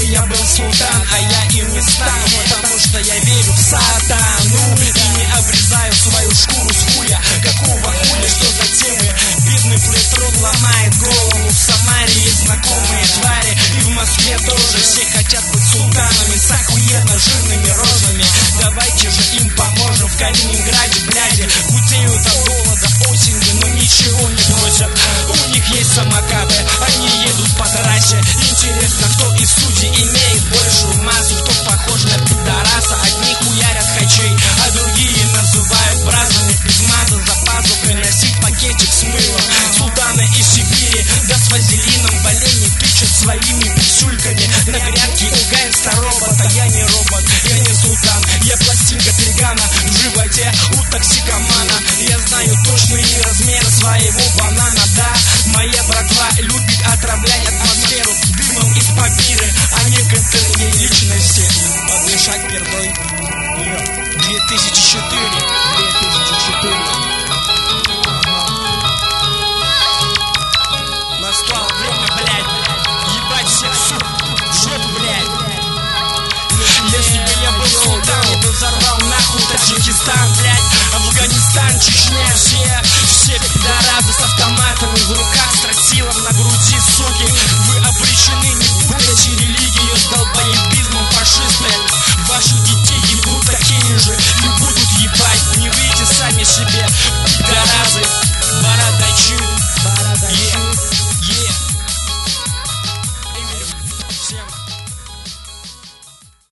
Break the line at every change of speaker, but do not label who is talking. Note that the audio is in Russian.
я был султан, а я им не стану, потому что я верю в сатану и не обрезаю свою шкуру с хуя. Какого хуя, что за темы? Бедный флетрон ломает голову. В Самаре есть знакомые твари, и в Москве тоже. Все хотят быть султанами с охуенно жирными рожами. Давайте же им поможем. В Калининграде, бляди, гудеют от голода осенью, но ничего не просят. У них есть самокаты, они едут по трассе. Интересно, кто из судей имеет большую массу, кто похож на пидораса. Одни хуярят хачей, а другие называют бразами. Без мата за пазухой носить пакетик с мылом. Султаны из Сибири, да с вазелином в олени тычут своими писюльками. На грядке у гангста-робота. Я не робот, я не султан, я пластинка пергана в животе у токсикомана. Я знаю точные размеры своего банана. Да, моя братва любит отравлять атмосферу дымом из папиры, а некоторые личности подмешать пердой. 2004